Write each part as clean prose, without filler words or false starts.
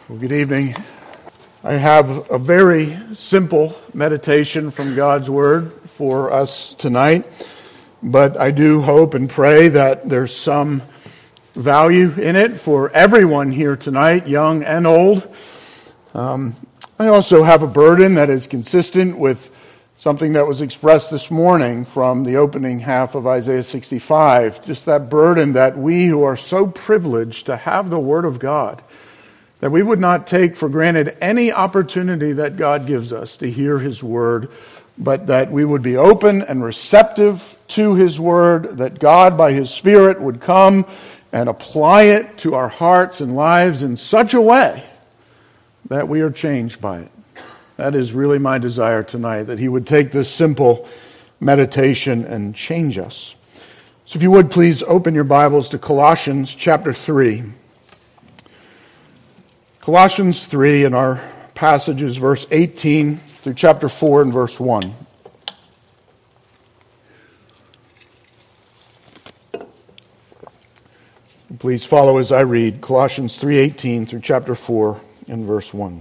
Well, good evening. I have a very simple meditation from God's Word for us tonight, but I do hope and pray that there's some value in it for everyone here tonight, young and old. I also have a burden that is consistent with something that was expressed this morning from the opening half of Isaiah 65, just that burden that we who are so privileged to have the Word of God, that we would not take for granted any opportunity that God gives us to hear His Word, but that we would be open and receptive to His Word, that God by His Spirit would come and apply it to our hearts and lives in such a way that we are changed by it. That is really my desire tonight, that He would take this simple meditation and change us. So if you would, please open your Bibles to Colossians chapter 3. Colossians 3, and our passage is verse 18 through chapter 4 and verse 1. Please follow as I read Colossians 3:18 through chapter 4 and verse 1.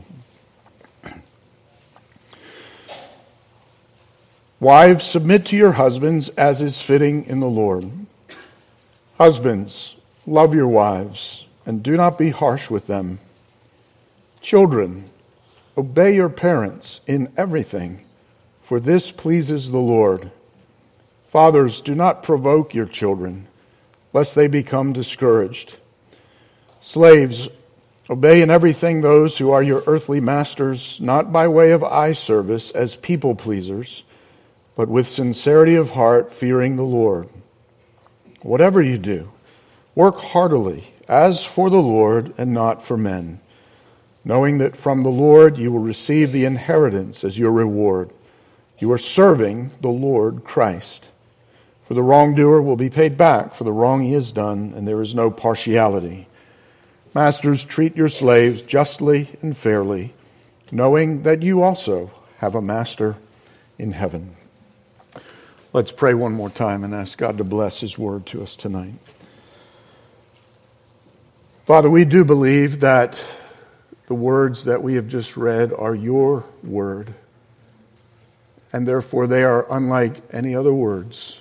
Wives, submit to your husbands as is fitting in the Lord. Husbands, love your wives, and do not be harsh with them. Children, obey your parents in everything, for this pleases the Lord. Fathers, do not provoke your children, lest they become discouraged. Slaves, obey in everything those who are your earthly masters, not by way of eye service as people pleasers, but with sincerity of heart, fearing the Lord. Whatever you do, work heartily, as for the Lord and not for men, knowing that from the Lord you will receive the inheritance as your reward. You are serving the Lord Christ. For the wrongdoer will be paid back for the wrong he has done, and there is no partiality. Masters, treat your slaves justly and fairly, knowing that you also have a master in heaven. Let's pray one more time and ask God to bless His word to us tonight. Father, we do believe that the words that we have just read are your word, and therefore they are unlike any other words.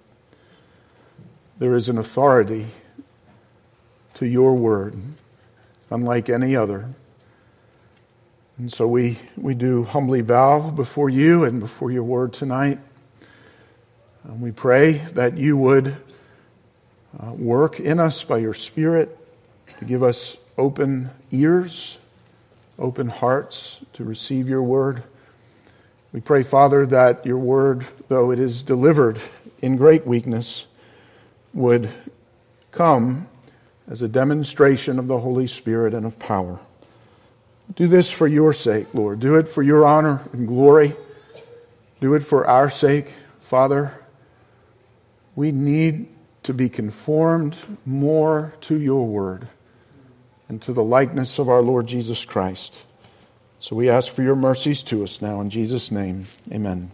There is an authority to your word, unlike any other. And so we do humbly bow before you and before your word tonight. And we pray that you would work in us by your Spirit to give us open ears, open hearts to receive your word. We pray, Father, that your word, though it is delivered in great weakness, would come as a demonstration of the Holy Spirit and of power. Do this for your sake, Lord. Do it for your honor and glory. Do it for our sake, Father. We need to be conformed more to your word and to the likeness of our Lord Jesus Christ. So we ask for your mercies to us now in Jesus' name. Amen.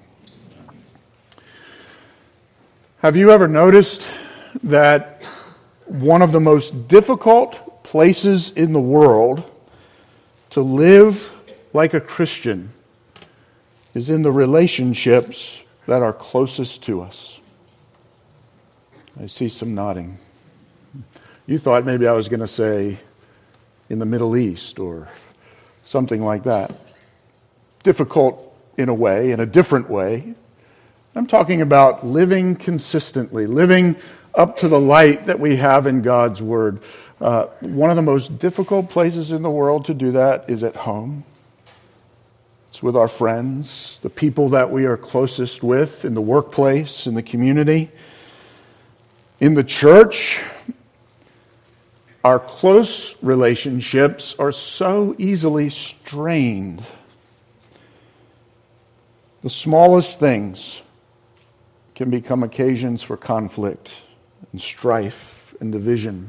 Have you ever noticed that one of the most difficult places in the world to live like a Christian is in the relationships that are closest to us? I see some nodding. You thought maybe I was going to say in the Middle East or something like that. Difficult in a way, in a different way. I'm talking about living consistently, living up to the light that we have in God's Word. One of the most difficult places in the world to do that is at home. It's with our friends, the people that we are closest with, in the workplace, in the community. In the church, our close relationships are so easily strained. The smallest things can become occasions for conflict and strife and division.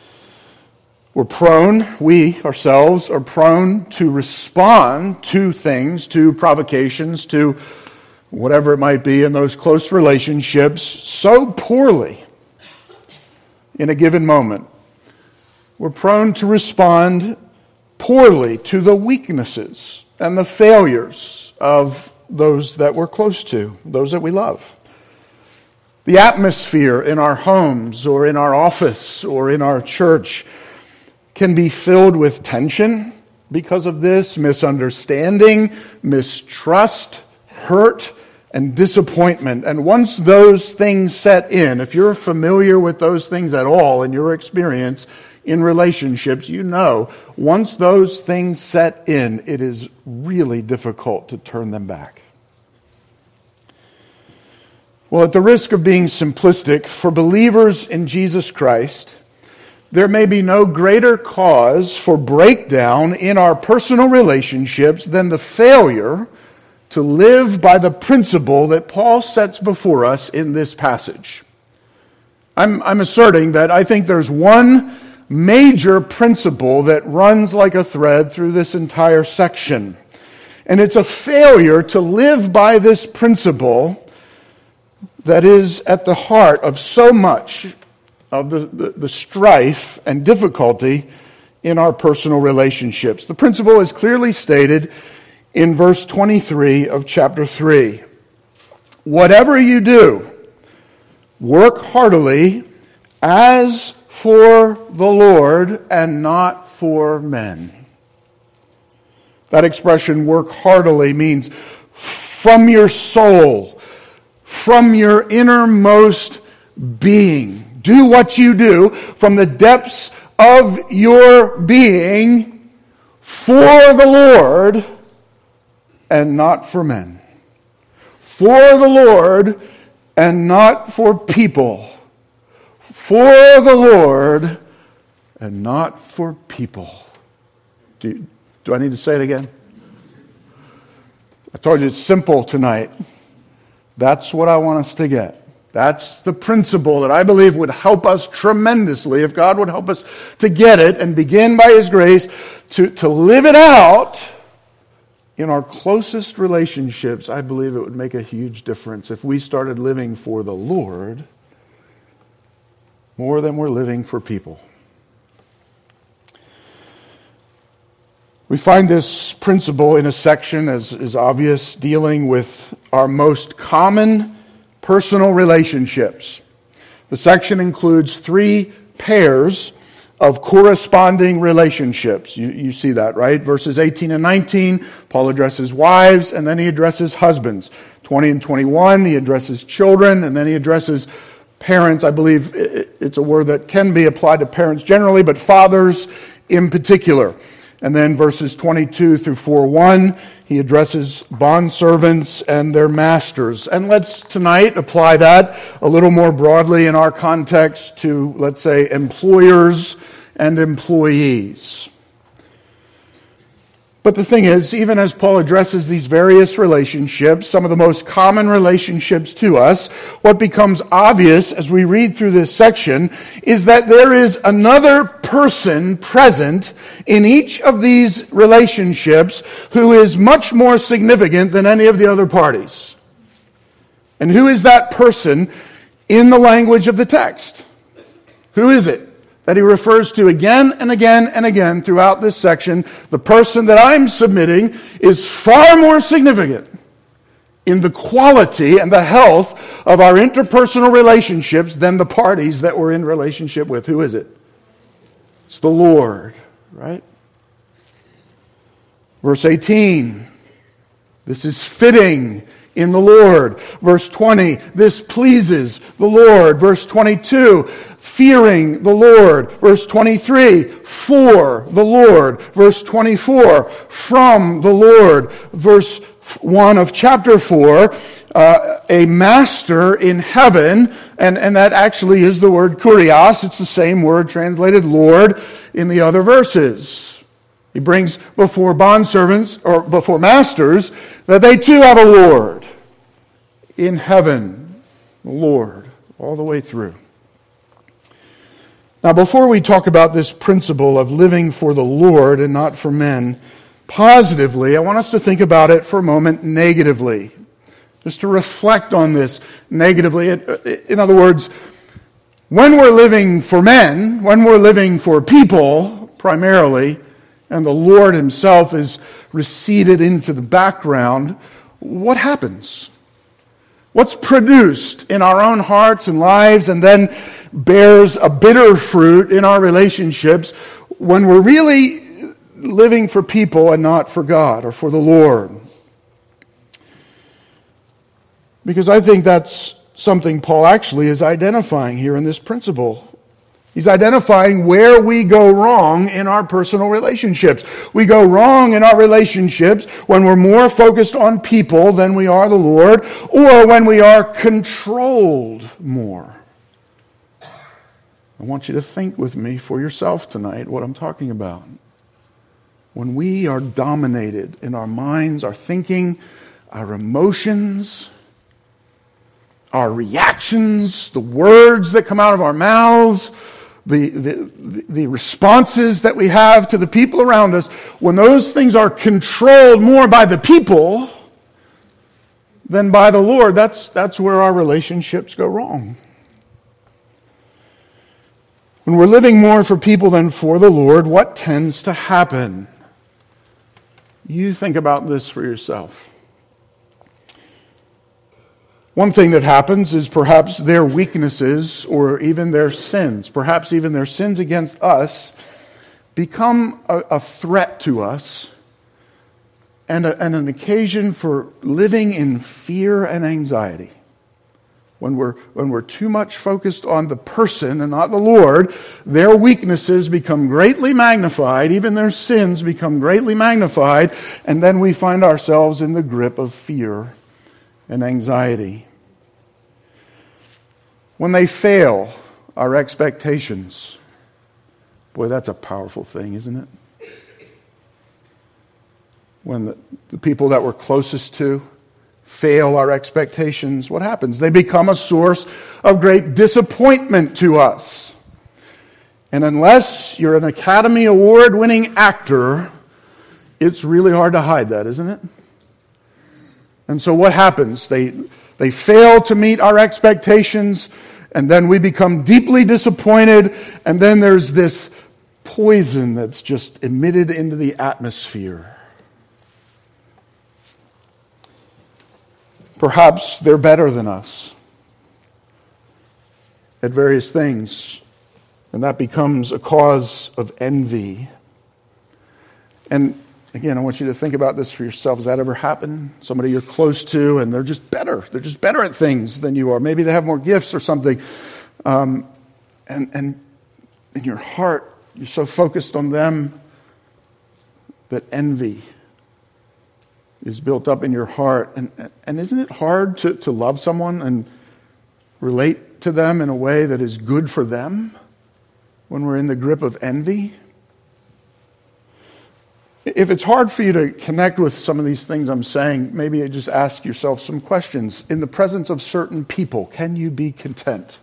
We ourselves are prone to respond to things, to provocations, to whatever it might be in those close relationships so poorly in a given moment. We're prone to respond poorly to the weaknesses and the failures of those that we're close to, those that we love. The atmosphere in our homes or in our office or in our church can be filled with tension because of this, misunderstanding, mistrust, hurt, and disappointment. And once those things set in, if you're familiar with those things at all in your experience in relationships, you know, once those things set in, it is really difficult to turn them back. Well, at the risk of being simplistic, for believers in Jesus Christ, there may be no greater cause for breakdown in our personal relationships than the failure to live by the principle that Paul sets before us in this passage. I'm asserting that I think there's one major principle that runs like a thread through this entire section. And it's a failure to live by this principle that is at the heart of so much of the strife and difficulty in our personal relationships. The principle is clearly stated in verse 23 of chapter 3. Whatever you do, work heartily as for the Lord and not for men. That expression, work heartily, means from your soul, from your innermost being. Do what you do from the depths of your being for the Lord and not for men. For the Lord and not for people. For the Lord and not for people. Do I need to say it again? I told you it's simple tonight. That's what I want us to get. That's the principle that I believe would help us tremendously if God would help us to get it and begin by His grace to live it out in our closest relationships. I believe it would make a huge difference if we started living for the Lord more than we're living for people. We find this principle in a section, as is obvious, dealing with our most common personal relationships. The section includes 3 pairs of corresponding relationships. You see that, right? Verses 18 and 19, Paul addresses wives, and then he addresses husbands. 20 and 21, he addresses children, and then he addresses parents. I believe it's a word that can be applied to parents generally, but fathers in particular. And then verses 22 through 4:1, he addresses bondservants and their masters. And let's tonight apply that a little more broadly in our context to, let's say, employers and employees. But the thing is, even as Paul addresses these various relationships, some of the most common relationships to us, what becomes obvious as we read through this section is that there is another person present in each of these relationships who is much more significant than any of the other parties. And who is that person in the language of the text? Who is it that he refers to again and again and again throughout this section? The person that I'm submitting is far more significant in the quality and the health of our interpersonal relationships than the parties that we're in relationship with. Who is it? It's the Lord, right? Verse 18, this is fitting in the Lord. Verse 20, this pleases the Lord. Verse 22, fearing the Lord. Verse 23, for the Lord. Verse 24, from the Lord. Verse 1 of chapter 4, a master in heaven, and that actually is the word kurios. It's the same word translated Lord in the other verses. He brings before bondservants, or before masters, that they too have a Lord in heaven. The Lord, all the way through. Now, before we talk about this principle of living for the Lord and not for men, positively, I want us to think about it for a moment negatively. Just to reflect on this negatively. In other words, when we're living for men, when we're living for people, primarily, and the Lord himself is receded into the background, what happens? What's produced in our own hearts and lives and then bears a bitter fruit in our relationships when we're really living for people and not for God or for the Lord? Because I think that's something Paul actually is identifying here in this principle. He's identifying where we go wrong in our personal relationships. We go wrong in our relationships when we're more focused on people than we are the Lord, or when we are controlled more. I want you to think with me for yourself tonight what I'm talking about. When we are dominated in our minds, our thinking, our emotions, our reactions, the words that come out of our mouths, the responses that we have to the people around us, when those things are controlled more by the people than by the Lord, that's where our relationships go wrong. When we're living more for people than for the Lord, what tends to happen? You think about this for yourself. One thing that happens is perhaps their weaknesses or even their sins, perhaps even their sins against us, become a threat to us and an occasion for living in fear and anxiety. When we're too much focused on the person and not the Lord, their weaknesses become greatly magnified, even their sins become greatly magnified, and then we find ourselves in the grip of fear and anxiety. When they fail our expectations, boy, that's a powerful thing, isn't it? When the people that we're closest to fail our expectations, what happens? They become a source of great disappointment to us. And unless you're an Academy Award-winning actor, it's really hard to hide that, isn't it? And so what happens? They fail to meet our expectations, and then we become deeply disappointed, and then there's this poison that's just emitted into the atmosphere. Perhaps they're better than us at various things, and that becomes a cause of envy. And again, I want you to think about this for yourself. Has that ever happened? Somebody you're close to, and they're just better. They're just better at things than you are. Maybe they have more gifts or something. And in your heart, you're so focused on them that envy is built up in your heart. And isn't it hard to love someone and relate to them in a way that is good for them when we're in the grip of envy? If it's hard for you to connect with some of these things I'm saying, maybe just ask yourself some questions. In the presence of certain people, can you be content?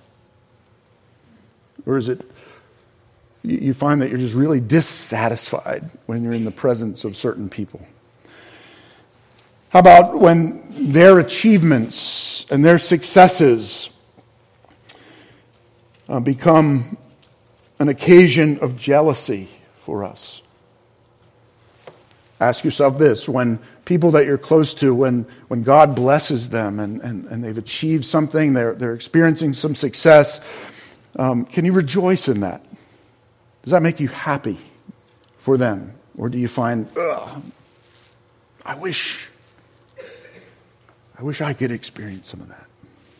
Or is it you find that you're just really dissatisfied when you're in the presence of certain people? How about when their achievements and their successes become an occasion of jealousy for us? Ask yourself this: when people that you're close to, when God blesses them and they've achieved something, they're experiencing some success, can you rejoice in that? Does that make you happy for them? Or do you find, I wish I could experience some of that?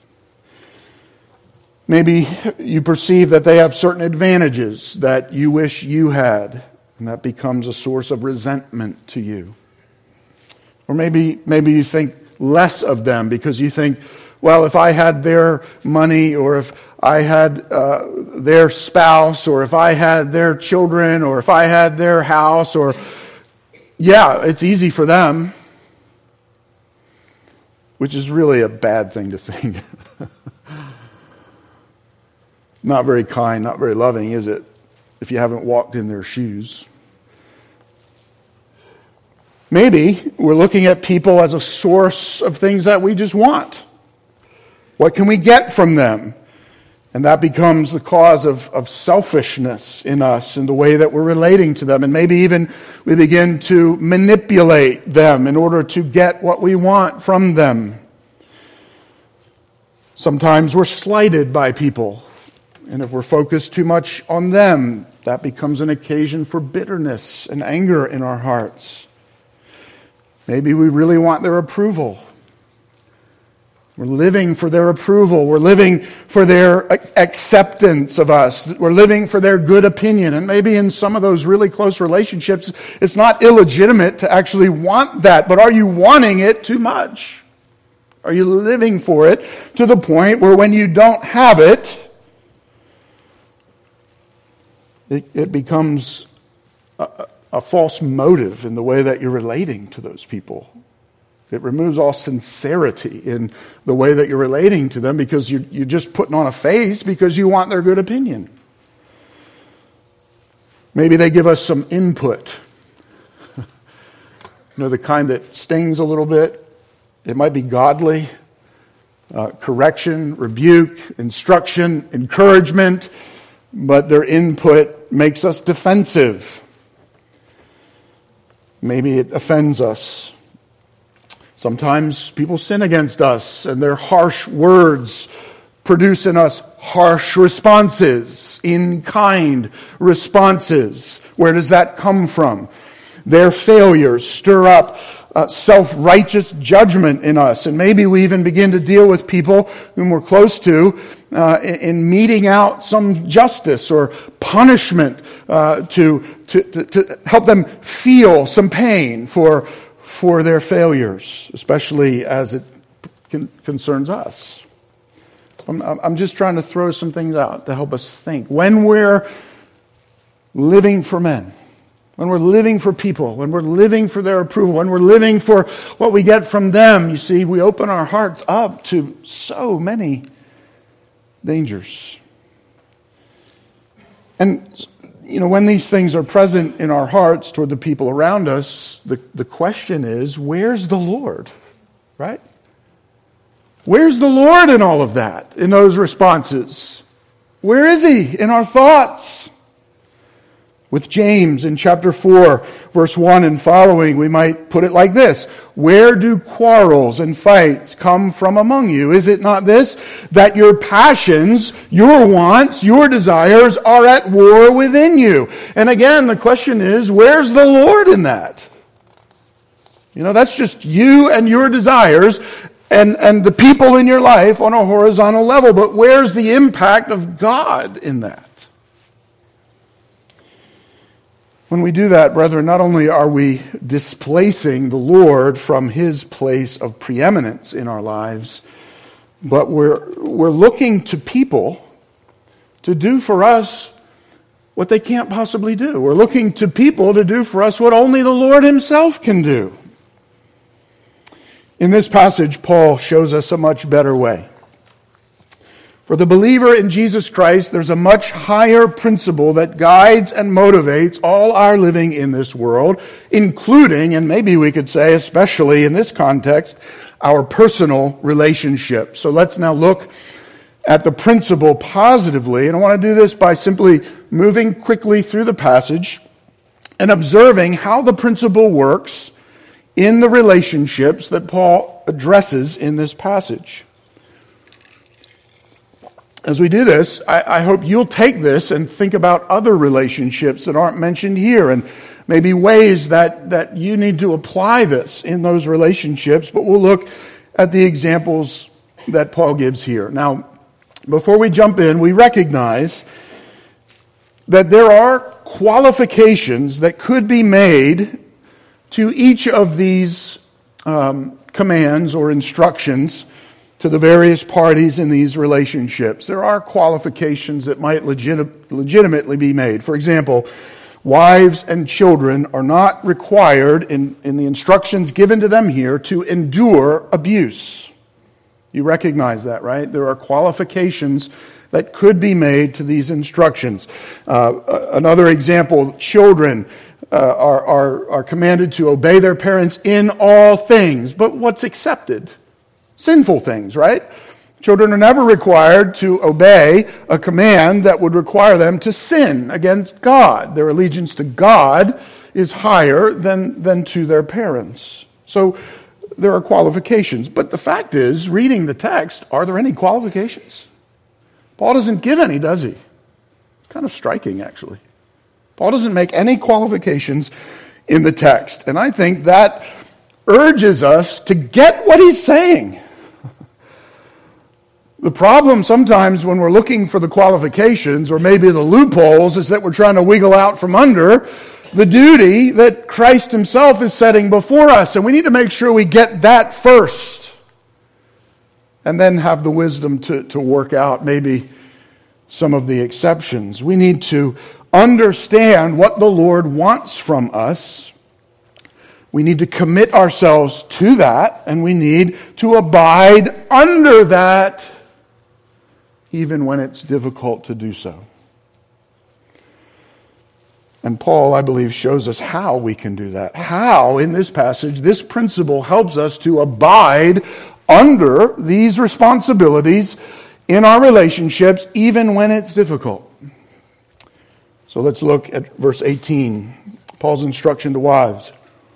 Maybe you perceive that they have certain advantages that you wish you had, and that becomes a source of resentment to you. Or maybe you think less of them because you think, well, if I had their money, or if I had their spouse, or if I had their children, or if I had their house, or yeah, it's easy for them. Which is really a bad thing to think. Not very kind, not very loving, is it? If you haven't walked in their shoes. Maybe we're looking at people as a source of things that we just want. What can we get from them? And that becomes the cause of selfishness in us in the way that we're relating to them. And maybe even we begin to manipulate them in order to get what we want from them. Sometimes we're slighted by people. And if we're focused too much on them, that becomes an occasion for bitterness and anger in our hearts. Maybe we really want their approval. We're living for their approval. We're living for their acceptance of us. We're living for their good opinion. And maybe in some of those really close relationships, it's not illegitimate to actually want that. But are you wanting it too much? Are you living for it to the point where when you don't have it, it becomes a false motive in the way that you're relating to those people? It removes all sincerity in the way that you're relating to them because you're just putting on a face because you want their good opinion. Maybe they give us some input. The kind that stings a little bit. It might be godly. Correction, rebuke, instruction, encouragement. But their input makes us defensive. Maybe it offends us. Sometimes people sin against us, and their harsh words produce in us harsh responses, in-kind responses. Where does that come from? Their failures stir up self-righteous judgment in us, and maybe we even begin to deal with people whom we're close to in meting out some justice or punishment to help them feel some pain for their failures, especially as it concerns us. I'm just trying to throw some things out to help us think. When we're living for men, when we're living for people, when we're living for their approval, when we're living for what we get from them, you see, we open our hearts up to so many dangers. And when these things are present in our hearts toward the people around us, the question is, where's the Lord? Right? Where's the Lord in all of that, in those responses? Where is He in our thoughts? With James in chapter 4, verse 1 and following, we might put it like this. Where do quarrels and fights come from among you? Is it not this, that your passions, your wants, your desires are at war within you? And again, the question is, where's the Lord in that? That's just you and your desires and the people in your life on a horizontal level. But where's the impact of God in that? When we do that, brethren, not only are we displacing the Lord from His place of preeminence in our lives, but we're looking to people to do for us what they can't possibly do. We're looking to people to do for us what only the Lord Himself can do. In this passage, Paul shows us a much better way. For the believer in Jesus Christ, there's a much higher principle that guides and motivates all our living in this world, including, and maybe we could say especially in this context, our personal relationships. So let's now look at the principle positively, and I want to do this by simply moving quickly through the passage and observing how the principle works in the relationships that Paul addresses in this passage. As we do this, I hope you'll take this and think about other relationships that aren't mentioned here and maybe ways that you need to apply this in those relationships. But we'll look at the examples that Paul gives here. Now, before we jump in, we recognize that there are qualifications that could be made to each of these commands or instructions to the various parties in these relationships. There are qualifications that might legitimately be made. For example, wives and children are not required in the instructions given to them here to endure abuse. You recognize that, right? There are qualifications that could be made to these instructions. Another example, children are commanded to obey their parents in all things. But what's accepted? Sinful things, right? Children are never required to obey a command that would require them to sin against God. Their allegiance to God is higher than to their parents. So there are qualifications. But the fact is, reading the text, are there any qualifications? Paul doesn't give any, does he? It's kind of striking, actually. Paul doesn't make any qualifications in the text. And I think that urges us to get what he's saying. The problem sometimes when we're looking for the qualifications or maybe the loopholes is that we're trying to wiggle out from under the duty that Christ himself is setting before us. And we need to make sure we get that first and then have the wisdom to work out maybe some of the exceptions. We need to understand what the Lord wants from us. We need to commit ourselves to that, and we need to abide under that even when it's difficult to do so. And Paul, I believe, shows us how we can do that. How, in this passage, this principle helps us to abide under these responsibilities in our relationships, even when it's difficult. So let's look at verse 18, Paul's instruction to wives.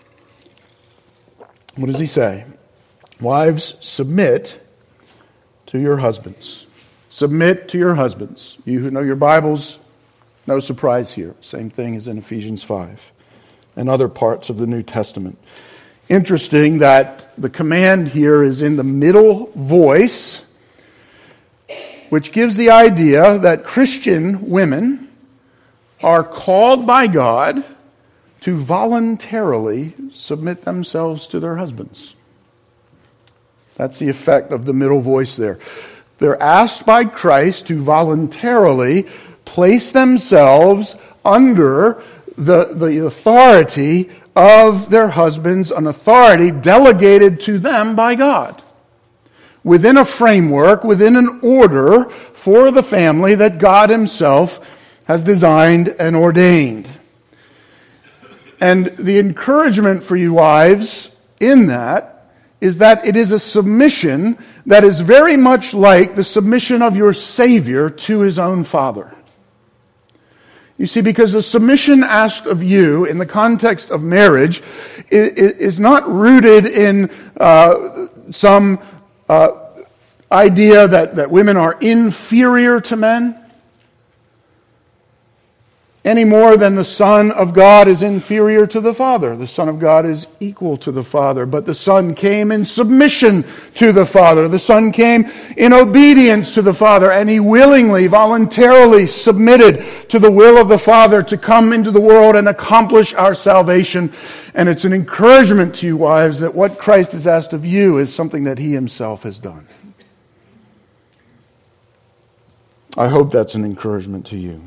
What does he say? Wives, submit to your husbands. Submit to your husbands. You who know your Bibles, no surprise here. Same thing as in Ephesians 5 and other parts of the New Testament. Interesting that the command here is in the middle voice, which gives the idea that Christian women are called by God to voluntarily submit themselves to their husbands. That's the effect of the middle voice there. They're asked by Christ to voluntarily place themselves under the authority of their husbands, an authority delegated to them by God, within a framework, within an order for the family that God himself has designed and ordained. And the encouragement for you wives in that is that it is a submission that is very much like the submission of your Savior to his own Father. You see, because the submission asked of you in the context of marriage is not rooted in some idea that women are inferior to men, any more than the Son of God is inferior to the Father. The Son of God is equal to the Father, but the Son came in submission to the Father. The Son came in obedience to the Father, and he willingly, voluntarily submitted to the will of the Father to come into the world and accomplish our salvation. And it's an encouragement to you, wives, that what Christ has asked of you is something that he himself has done. I hope that's an encouragement to you.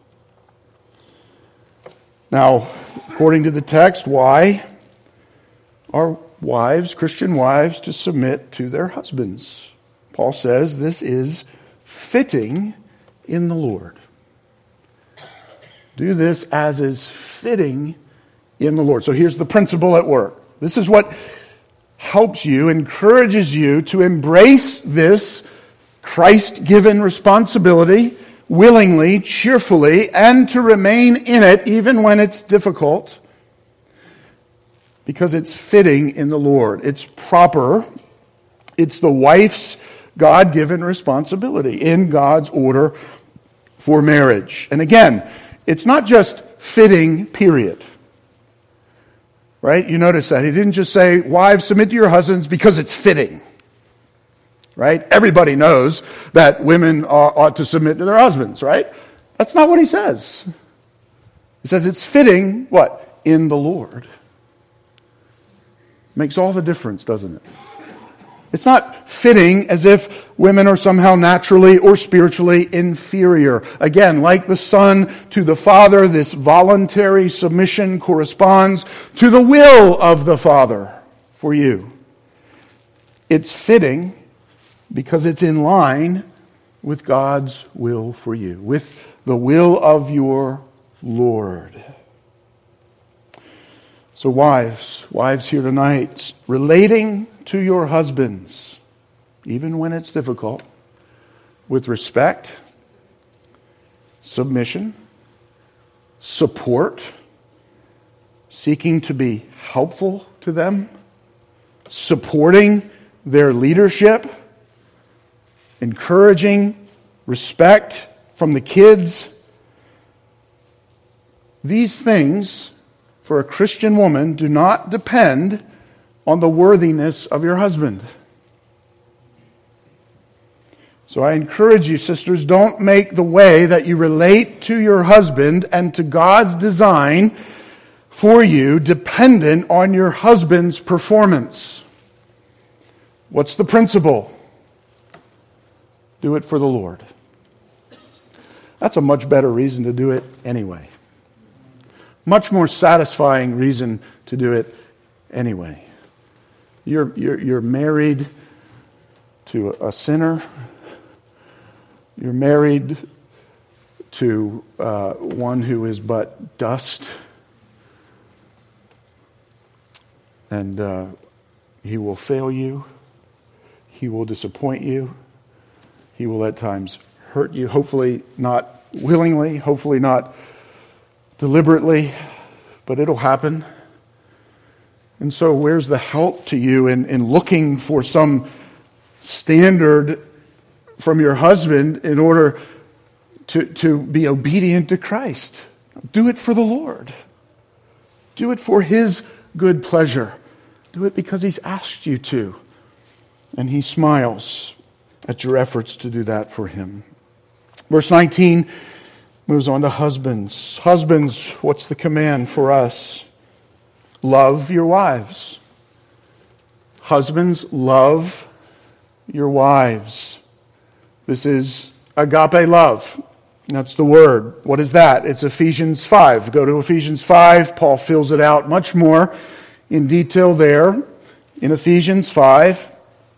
Now, according to the text, why are wives, Christian wives, to submit to their husbands? Paul says this is fitting in the Lord. Do this as is fitting in the Lord. So here's the principle at work. This is what helps you, encourages you to embrace this Christ-given responsibility willingly, cheerfully, and to remain in it even when it's difficult, because it's fitting in the Lord. It's proper. It's the wife's God-given responsibility in God's order for marriage. And again, it's not just fitting, period. Right? You notice that. He didn't just say, wives, submit to your husbands because it's fitting. Right? Everybody knows that women ought to submit to their husbands, right? That's not what he says. He says it's fitting, what? In the Lord. Makes all the difference, doesn't it? It's not fitting as if women are somehow naturally or spiritually inferior. Again, like the Son to the Father, this voluntary submission corresponds to the will of the Father for you. It's fitting because it's in line with God's will for you, with the will of your Lord. So wives here tonight, relating to your husbands, even when it's difficult, with respect, submission, support, seeking to be helpful to them, supporting their leadership, encouraging respect from the kids. These things, for a Christian woman, do not depend on the worthiness of your husband. So I encourage you, sisters, don't make the way that you relate to your husband and to God's design for you dependent on your husband's performance. What's the principle? Do it for the Lord. That's a much better reason to do it anyway. Much more satisfying reason to do it anyway. You're married to a sinner. You're married to one who is but dust. And he will fail you. He will disappoint you. He will at times hurt you. Hopefully not willingly. Hopefully not deliberately. But it'll happen. And so where's the help to you in looking for some standard from your husband in order to be obedient to Christ? Do it for the Lord. Do it for His good pleasure. Do it because He's asked you to. And He smiles at your efforts to do that for Him. Verse 19 moves on to husbands. Husbands, what's the command for us? Love your wives. Husbands, love your wives. This is agape love. That's the word. What is that? It's Ephesians 5. Go to Ephesians 5. Paul fills it out much more in detail there in Ephesians 5.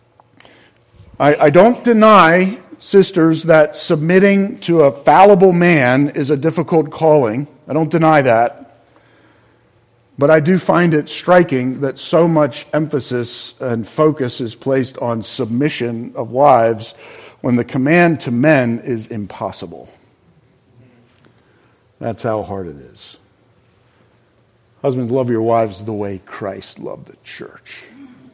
I don't deny, sisters, that submitting to a fallible man is a difficult calling. I don't deny that. But I do find it striking that so much emphasis and focus is placed on submission of wives when the command to men is impossible. That's how hard it is. Husbands, love your wives the way Christ loved the church.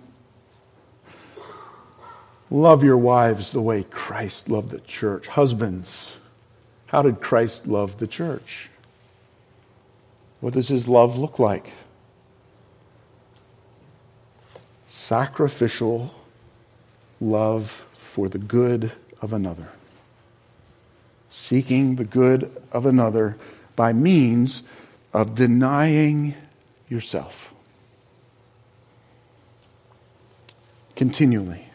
Love your wives the way Christ loved the church. Husbands, how did Christ love the church? What does His love look like? Sacrificial love for the good of another. Seeking the good of another by means of denying yourself. Continually.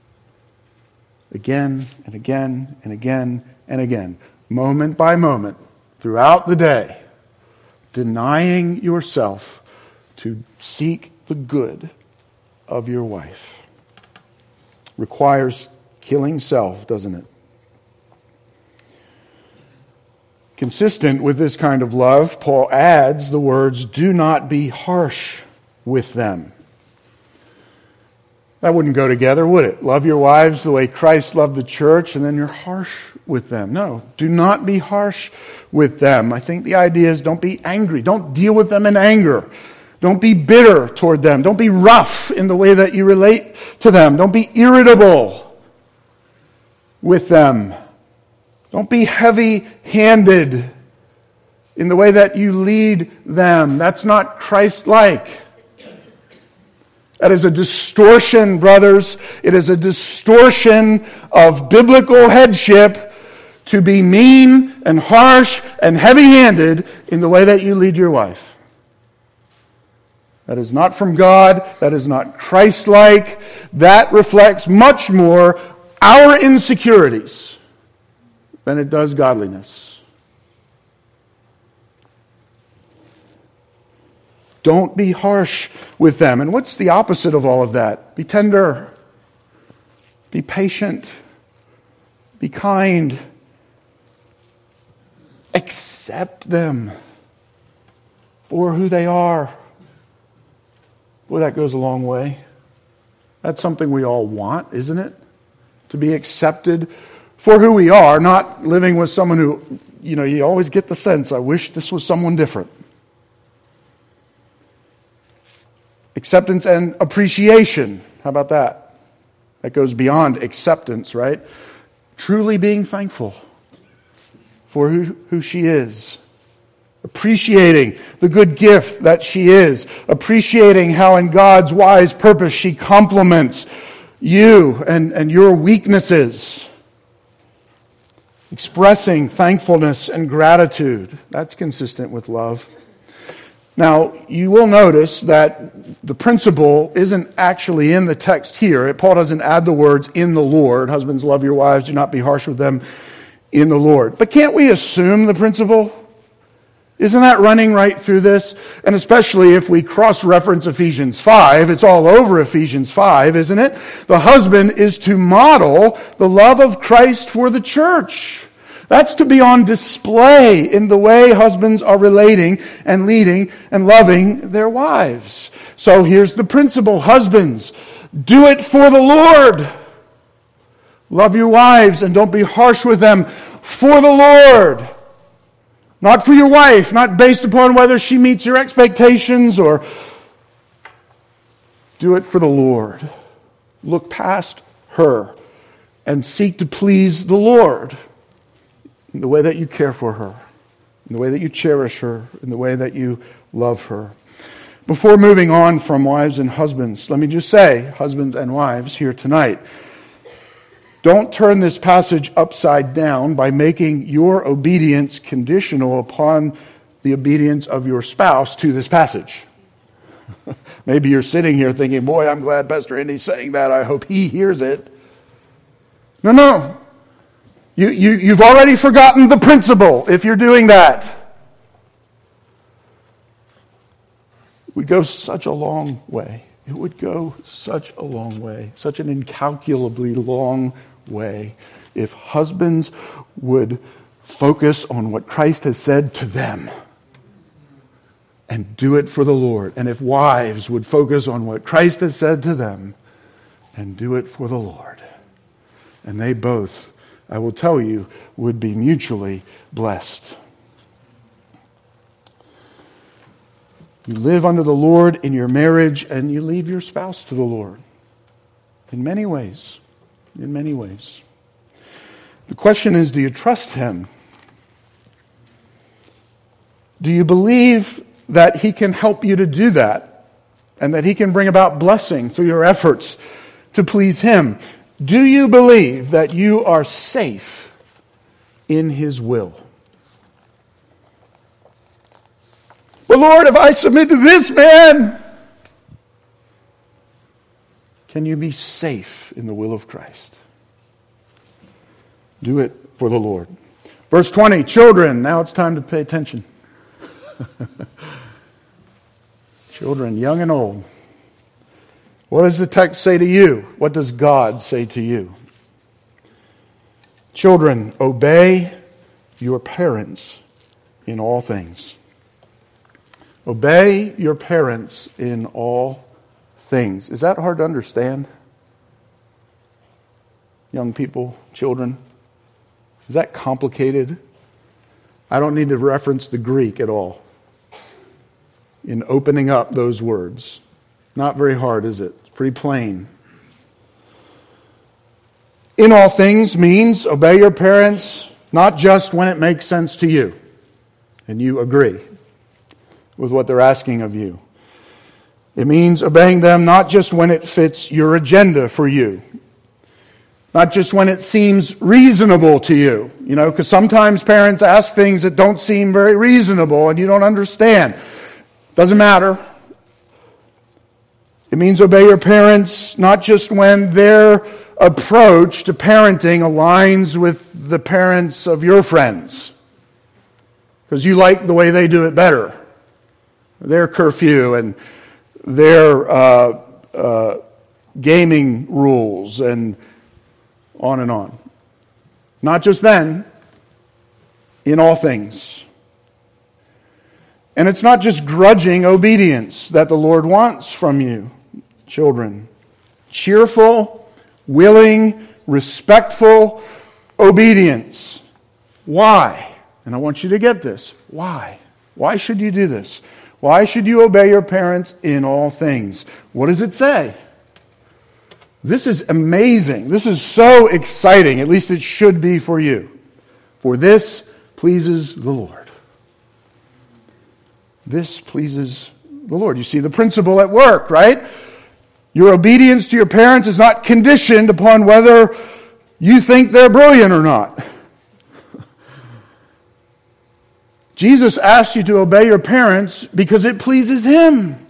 Again and again and again and again. Moment by moment. Throughout the day. Denying yourself to seek the good of your wife. Requires killing self, doesn't it? Consistent with this kind of love, Paul adds the words, do not be harsh with them. That wouldn't go together, would it? Love your wives the way Christ loved the church, and then you're harsh with them. No, do not be harsh with them. I think the idea is don't be angry. Don't deal with them in anger. Don't be bitter toward them. Don't be rough in the way that you relate to them. Don't be irritable with them. Don't be heavy-handed in the way that you lead them. That's not Christ-like. That is a distortion, brothers. It is a distortion of biblical headship to be mean and harsh and heavy-handed in the way that you lead your wife. That is not from God. That is not Christ-like. That reflects much more our insecurities than it does godliness. Don't be harsh with them. And what's the opposite of all of that? Be tender. Be patient. Be kind. Accept them for who they are. Boy, that goes a long way. That's something we all want, isn't it? to be accepted for who we are, not living with someone who, you always get the sense, I wish this was someone different. Acceptance and appreciation. How about that? That goes beyond acceptance, right? Truly being thankful for who she is. Appreciating the good gift that she is. Appreciating how in God's wise purpose she complements you and your weaknesses. Expressing thankfulness and gratitude. That's consistent with love. Now, you will notice that the principle isn't actually in the text here. Paul doesn't add the words, in the Lord. Husbands, love your wives. Do not be harsh with them in the Lord. But can't we assume the principle? Isn't that running right through this? And especially if we cross-reference Ephesians 5, it's all over Ephesians 5, isn't it? The husband is to model the love of Christ for the church. That's to be on display in the way husbands are relating and leading and loving their wives. So here's the principle. Husbands, do it for the Lord. Love your wives and don't be harsh with them for the Lord. Not for your wife, not based upon whether she meets your expectations, or do it for the Lord. Look past her and seek to please the Lord in the way that you care for her, in the way that you cherish her, in the way that you love her. Before moving on from wives and husbands, let me just say, husbands and wives here tonight, don't turn this passage upside down by making your obedience conditional upon the obedience of your spouse to this passage. Maybe you're sitting here thinking, boy, I'm glad Pastor Andy's saying that. I hope he hears it. No. You've already forgotten the principle if you're doing that. It would go such a long way. It would go such a long way, such an incalculably long way, if husbands would focus on what Christ has said to them and do it for the Lord. And if wives would focus on what Christ has said to them and do it for the Lord. And they both, I will tell you, would be mutually blessed. You live under the Lord in your marriage, and you leave your spouse to the Lord. In many ways. In many ways. The question is, do you trust Him? Do you believe that He can help you to do that? And that He can bring about blessing through your efforts to please Him? Do you believe that you are safe in His will? Well, Lord, if I submit to this man, can you be safe in the will of Christ? Do it for the Lord. Verse 20, children, now it's time to pay attention. Children, young and old. What does the text say to you? What does God say to you? Children, obey your parents in all things. Obey your parents in all things. Is that hard to understand? Young people, children. Is that complicated? I don't need to reference the Greek at all in opening up those words. Not very hard, is it? It's pretty plain. In all things means obey your parents, not just when it makes sense to you and you agree with what they're asking of you. It means obeying them not just when it fits your agenda for you. Not just when it seems reasonable to you. Because sometimes parents ask things that don't seem very reasonable and you don't understand. Doesn't matter. It means obey your parents not just when their approach to parenting aligns with the parents of your friends. Because you like the way they do it better. Their curfew and their gaming rules and on and on. Not just then, in all things. And it's not just grudging obedience that the Lord wants from you, children. Cheerful, willing, respectful obedience. Why? And I want you to get this. Why? Why should you do this? Why should you obey your parents in all things? What does it say? This is amazing. This is so exciting. At least it should be for you. For this pleases the Lord. This pleases the Lord. You see the principle at work, right? Your obedience to your parents is not conditioned upon whether you think they're brilliant or not. Jesus asked you to obey your parents because it pleases Him.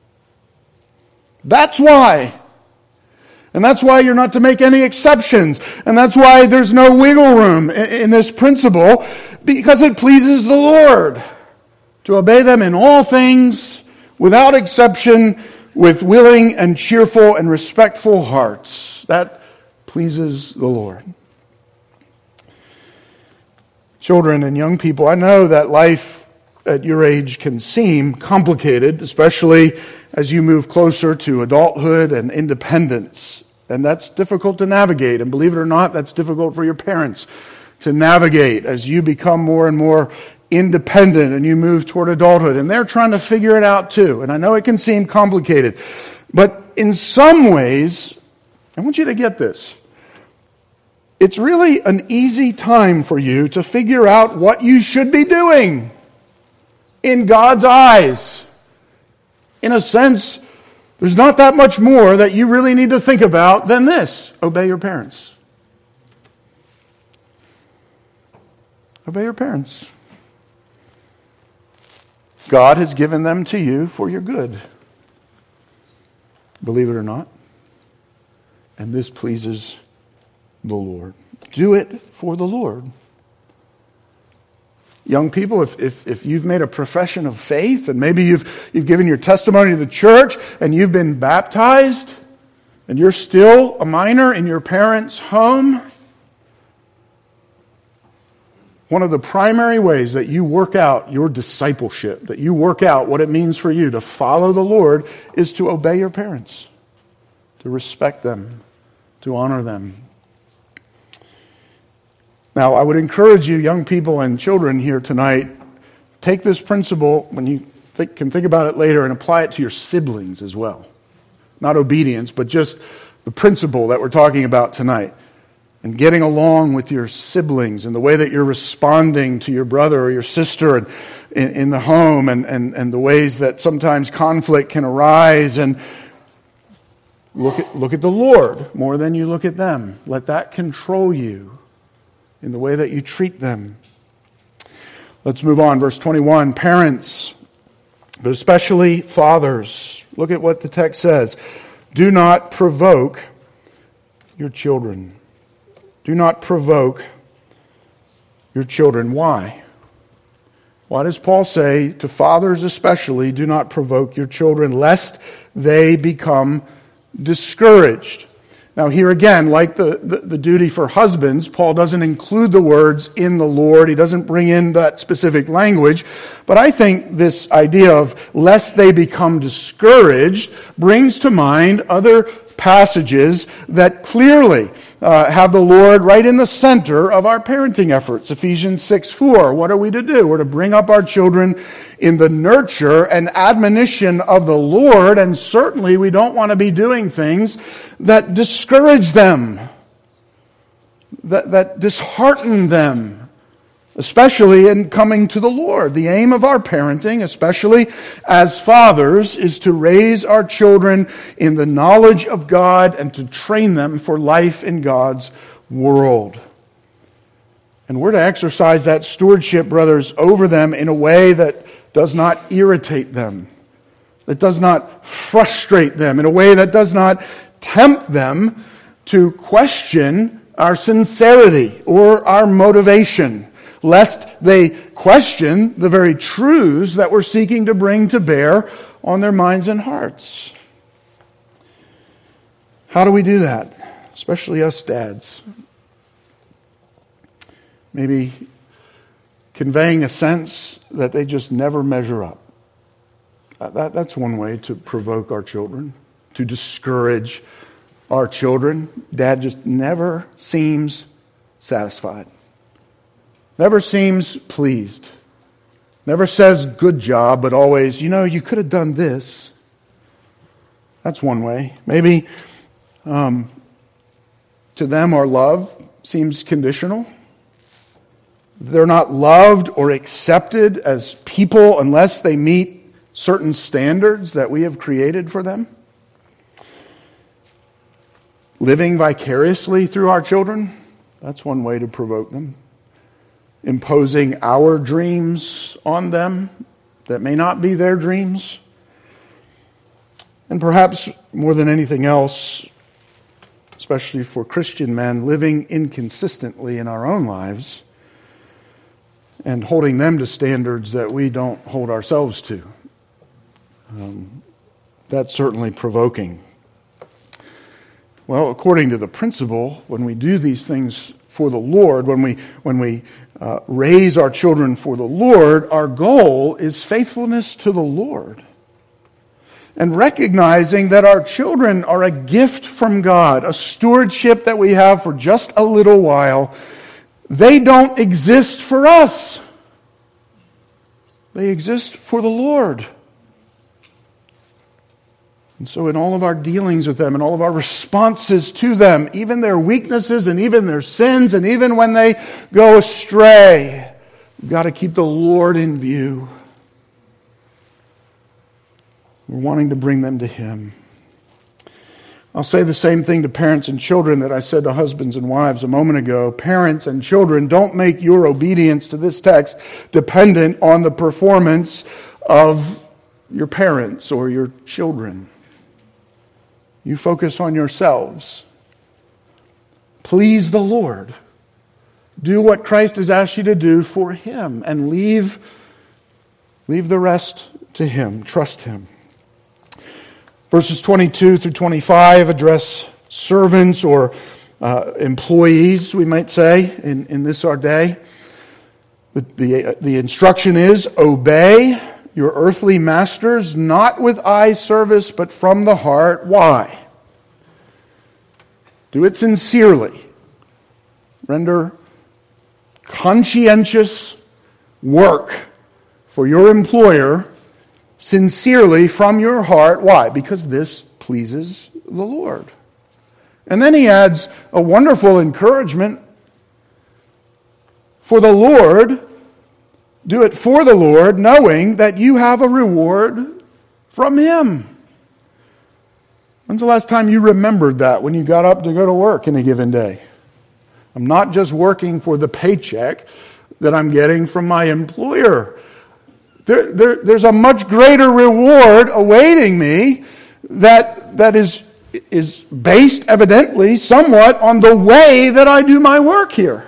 That's why. And that's why you're not to make any exceptions. And that's why there's no wiggle room in this principle, because it pleases the Lord to obey them in all things, without exception, with willing and cheerful and respectful hearts. That pleases the Lord. Children and young people, I know that life at your age can seem complicated, especially as you move closer to adulthood and independence. And that's difficult to navigate. And believe it or not, that's difficult for your parents to navigate as you become more and more independent and you move toward adulthood. And they're trying to figure it out too. And I know it can seem complicated. But in some ways, I want you to get this. It's really an easy time for you to figure out what you should be doing in God's eyes. In a sense, there's not that much more that you really need to think about than this. Obey your parents. Obey your parents. God has given them to you for your good. Believe it or not. And this pleases the Lord. Do it for the Lord. Young people, if you've made a profession of faith and maybe you've given your testimony to the church and you've been baptized and you're still a minor in your parents' home, one of the primary ways that you work out your discipleship, that you work out what it means for you to follow the Lord, is to obey your parents, to respect them, to honor them. Now, I would encourage you, young people and children here tonight, take this principle when you can think about it later and apply it to your siblings as well. Not obedience, but just the principle that we're talking about tonight. And getting along with your siblings and the way that you're responding to your brother or your sister in the home and the ways that sometimes conflict can arise. And look at the Lord more than you look at them. Let that control you in the way that you treat them. Let's move on. Verse 21, parents, but especially fathers. Look at what the text says. Do not provoke your children. Do not provoke your children. Why? Why does Paul say to fathers especially, do not provoke your children, lest they become discouraged? Now here again, like the duty for husbands, Paul doesn't include the words in the Lord. He doesn't bring in that specific language. But I think this idea of lest they become discouraged brings to mind other passages that clearly have the Lord right in the center of our parenting efforts. Ephesians 6:4. What are we to do? We're to bring up our children in the nurture and admonition of the Lord, and certainly we don't want to be doing things that discourage them, that dishearten them, especially in coming to the Lord. The aim of our parenting, especially as fathers, is to raise our children in the knowledge of God and to train them for life in God's world. And we're to exercise that stewardship, brothers, over them in a way that does not irritate them, that does not frustrate them, in a way that does not tempt them to question our sincerity or our motivation, lest they question the very truths that we're seeking to bring to bear on their minds and hearts. How do we do that? Especially us dads. Maybe conveying a sense that they just never measure up. That's one way to provoke our children, to discourage our children, Dad just never seems satisfied. Never seems pleased. Never says good job, but always, you could have done this. That's one way. Maybe to them our love seems conditional. They're not loved or accepted as people unless they meet certain standards that we have created for them. Living vicariously through our children, that's one way to provoke them. Imposing our dreams on them that may not be their dreams. And perhaps more than anything else, especially for Christian men, living inconsistently in our own lives and holding them to standards that we don't hold ourselves to. That's certainly provoking. Well, according to the principle, when we do these things for the Lord, when we raise our children for the Lord, our goal is faithfulness to the Lord. And recognizing that our children are a gift from God, a stewardship that we have for just a little while. They don't exist for us. They exist for the Lord. And so in all of our dealings with them and all of our responses to them, even their weaknesses and even their sins and even when they go astray, we've got to keep the Lord in view. We're wanting to bring them to Him. I'll say the same thing to parents and children that I said to husbands and wives a moment ago. Parents and children, don't make your obedience to this text dependent on the performance of your parents or your children. You focus on yourselves. Please the Lord. Do what Christ has asked you to do for Him and leave the rest to Him. Trust Him. Verses 22 through 25 address servants or employees, we might say, in this our day. The instruction is, obey your earthly masters, not with eye service, but from the heart. Why? Do it sincerely. Render conscientious work for your employer sincerely from your heart. Why? Because this pleases the Lord. And then he adds a wonderful encouragement. For the Lord, do it for the Lord, knowing that you have a reward from Him. When's the last time you remembered that when you got up to go to work in a given day? I'm not just working for the paycheck that I'm getting from my employer. There's a much greater reward awaiting me that is based evidently somewhat on the way that I do my work here.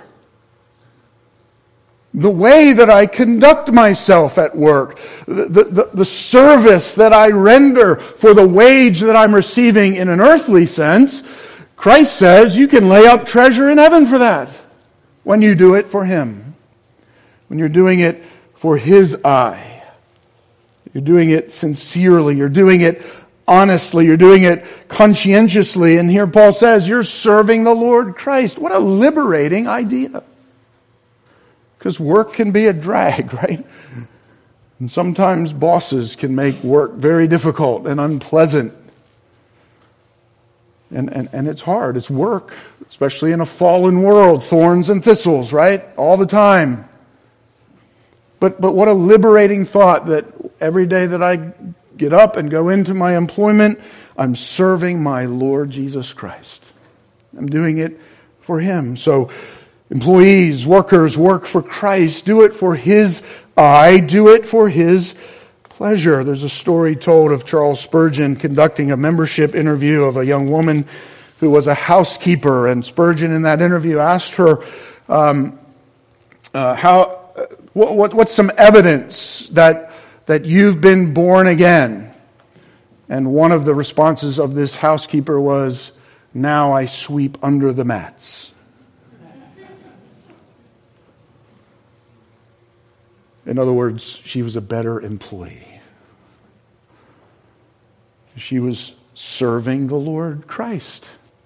The way that I conduct myself at work, the service that I render for the wage that I'm receiving in an earthly sense, Christ says you can lay up treasure in heaven for that when you do it for Him. When you're doing it for His eye. You're doing it sincerely. You're doing it honestly. You're doing it conscientiously. And here Paul says you're serving the Lord Christ. What a liberating idea. Because work can be a drag, right? And sometimes bosses can make work very difficult and unpleasant. And it's hard. It's work, especially in a fallen world. Thorns and thistles, right? All the time. But what a liberating thought that every day that I get up and go into my employment, I'm serving my Lord Jesus Christ. I'm doing it for Him. So employees, workers, work for Christ. Do it for His eye. Do it for His pleasure. There's a story told of Charles Spurgeon conducting a membership interview of a young woman who was a housekeeper. And Spurgeon in that interview asked her, what's some evidence that you've been born again? And one of the responses of this housekeeper was, now I sweep under the mats. In other words, she was a better employee. She was serving the Lord Christ.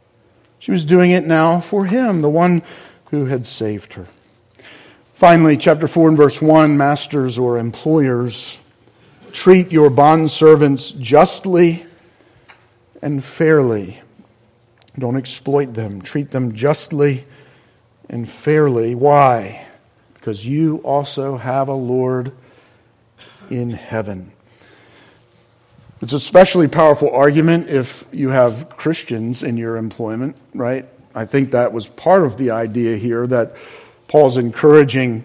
She was doing it now for him, the one who had saved her. Finally, chapter 4 and verse 1, masters or employers, treat your bondservants justly and fairly. Don't exploit them. Treat them justly and fairly. Why? Because you also have a Lord in heaven. It's a especially powerful argument if you have Christians in your employment, right? I think that was part of the idea here, that Paul's encouraging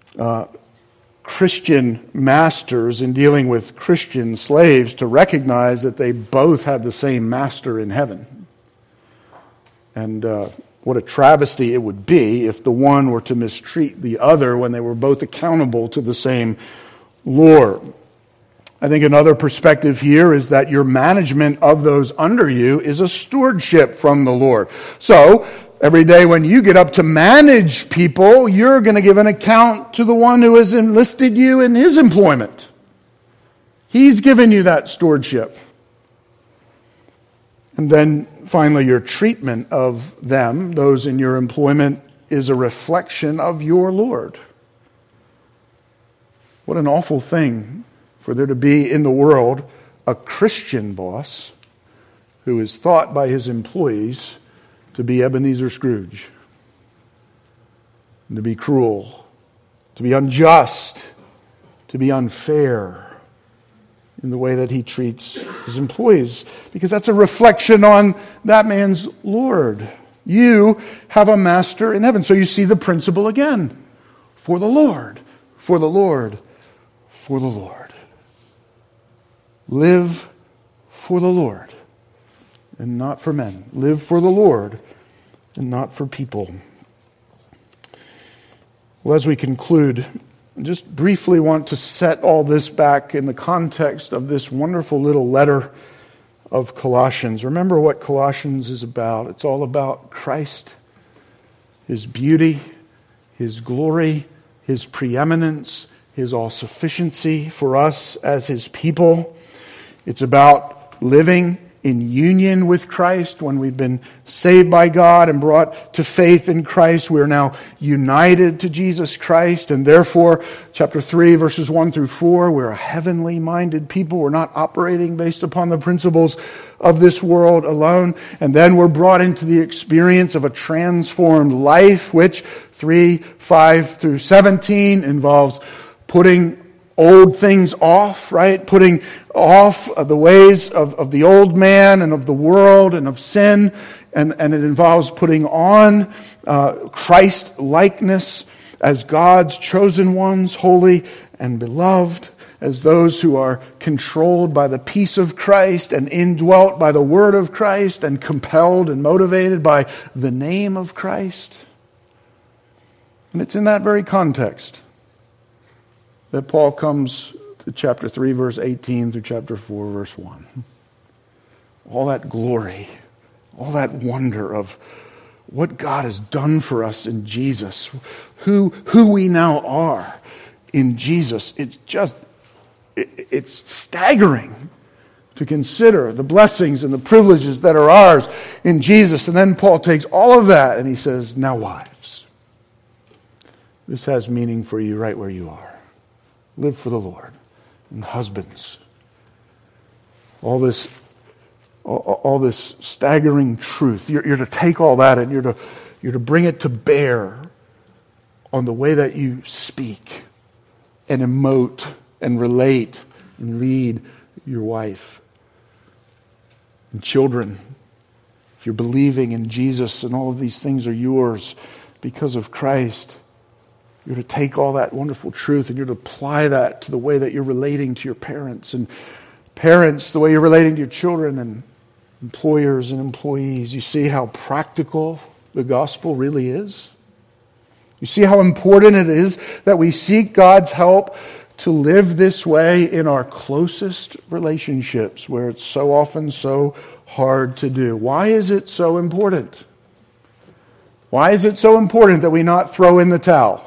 Christian masters in dealing with Christian slaves to recognize that they both had the same master in heaven. And what a travesty it would be if the one were to mistreat the other when they were both accountable to the same Lord. I think another perspective here is that your management of those under you is a stewardship from the Lord. So, every day when you get up to manage people, you're going to give an account to the one who has enlisted you in his employment. He's given you that stewardship. And then finally, your treatment of them, those in your employment, is a reflection of your Lord. What an awful thing for there to be in the world a Christian boss who is thought by his employees to be Ebenezer Scrooge, and to be cruel, to be unjust, to be unfair in the way that he treats his employees, because that's a reflection on that man's Lord. You have a master in heaven. So you see the principle again. For the Lord, for the Lord, for the Lord. Live for the Lord and not for men. Live for the Lord and not for people. Well, as we conclude, I just briefly want to set all this back in the context of this wonderful little letter of Colossians. Remember what Colossians is about. It's all about Christ, His beauty, His glory, His preeminence, His all-sufficiency for us as His people. It's about living in union with Christ. When we've been saved by God and brought to faith in Christ, we are now united to Jesus Christ. And therefore, chapter 3, verses 1 through 4, we're a heavenly minded people. We're not operating based upon the principles of this world alone. And then we're brought into the experience of a transformed life, which 3, 5 through 17 involves putting old things off, right? Putting off the ways of the old man and of the world and of sin. And it involves putting on Christ-likeness as God's chosen ones, holy and beloved, as those who are controlled by the peace of Christ and indwelt by the word of Christ and compelled and motivated by the name of Christ. And it's in that very context that Paul comes to chapter 3, verse 18 through chapter 4, verse 1. All that glory, all that wonder of what God has done for us in Jesus, who we now are in Jesus. It's staggering to consider the blessings and the privileges that are ours in Jesus. And then Paul takes all of that and he says, now wives, this has meaning for you right where you are. Live for the Lord. And husbands, all this staggering truth. You're to take all that and you're to bring it to bear on the way that you speak and emote and relate and lead your wife. And children, if you're believing in Jesus and all of these things are yours because of Christ, you're to take all that wonderful truth and you're to apply that to the way that you're relating to your parents. And parents, the way you're relating to your children, and employers and employees. You see how practical the gospel really is? You see how important it is that we seek God's help to live this way in our closest relationships, where it's so often so hard to do. Why is it so important? Why is it so important that we not throw in the towel?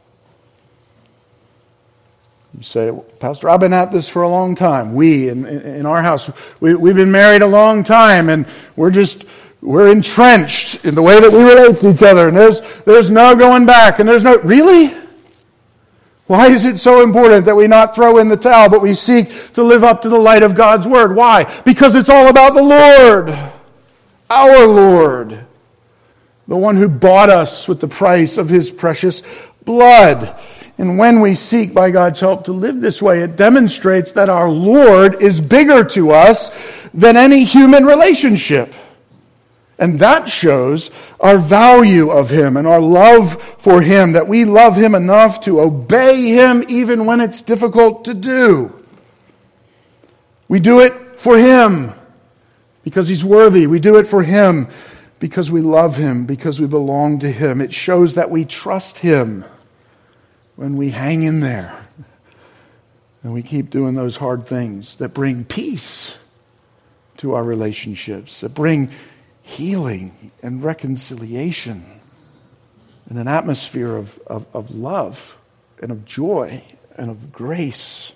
You say, Pastor, I've been at this for a long time. We, in our house, we've been married a long time, and we're just we're entrenched in the way that we relate to each other, and there's no going back, and there's no... Really? Why is it so important that we not throw in the towel, but we seek to live up to the light of God's Word? Why? Because it's all about the Lord, our Lord, the one who bought us with the price of His precious blood. And when we seek, by God's help, to live this way, it demonstrates that our Lord is bigger to us than any human relationship. And that shows our value of Him and our love for Him, that we love Him enough to obey Him even when it's difficult to do. We do it for Him because He's worthy. We do it for Him because we love Him, because we belong to Him. It shows that we trust Him when we hang in there and we keep doing those hard things that bring peace to our relationships, that bring healing and reconciliation and an atmosphere of love and of joy and of grace.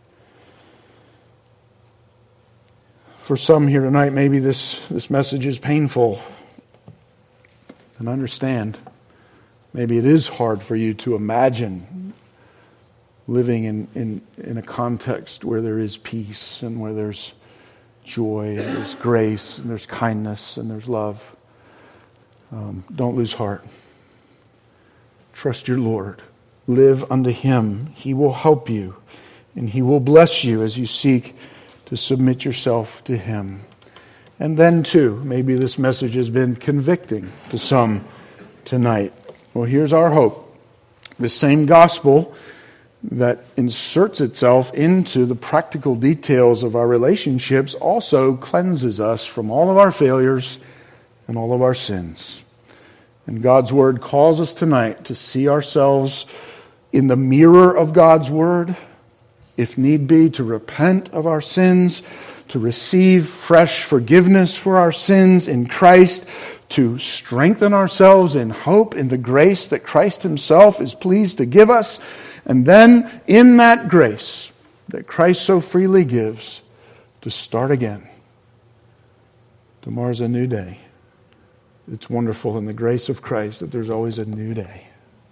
For some here tonight, maybe this message is painful. And I understand. Maybe it is hard for you to imagine living in a context where there is peace and where there's joy, and there's grace, and there's kindness, and there's love. Don't lose heart. Trust your Lord. Live unto Him. He will help you, and He will bless you as you seek to submit yourself to Him. And then, too, maybe this message has been convicting to some tonight. Well, here's our hope. The same gospel that inserts itself into the practical details of our relationships also cleanses us from all of our failures and all of our sins. And God's Word calls us tonight to see ourselves in the mirror of God's Word, if need be, to repent of our sins, to receive fresh forgiveness for our sins in Christ, to strengthen ourselves in hope in the grace that Christ Himself is pleased to give us. And then, in that grace that Christ so freely gives, to start again. Tomorrow's a new day. It's wonderful in the grace of Christ that there's always a new day.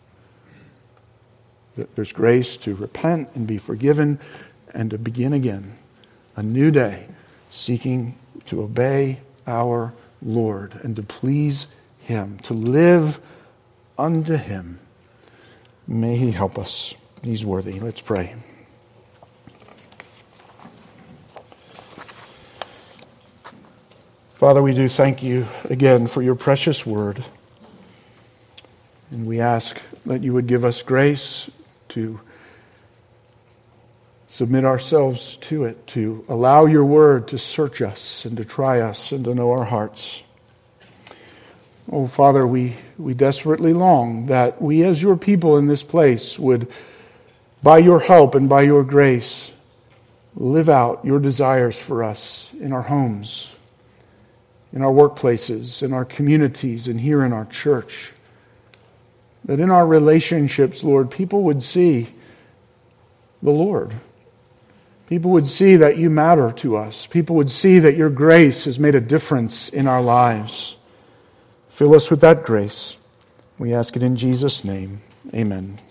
That there's grace to repent and be forgiven and to begin again. A new day, seeking to obey our Lord and to please Him, to live unto Him. May He help us. He's worthy. Let's pray. Father, we do thank You again for Your precious word. And we ask that You would give us grace to submit ourselves to it, to allow Your word to search us and to try us and to know our hearts. Oh, Father, we desperately long that we as Your people in this place would, by Your help and by Your grace, live out Your desires for us in our homes, in our workplaces, in our communities, and here in our church. That in our relationships, Lord, people would see the Lord. People would see that You matter to us. People would see that Your grace has made a difference in our lives. Fill us with that grace. We ask it in Jesus' name. Amen.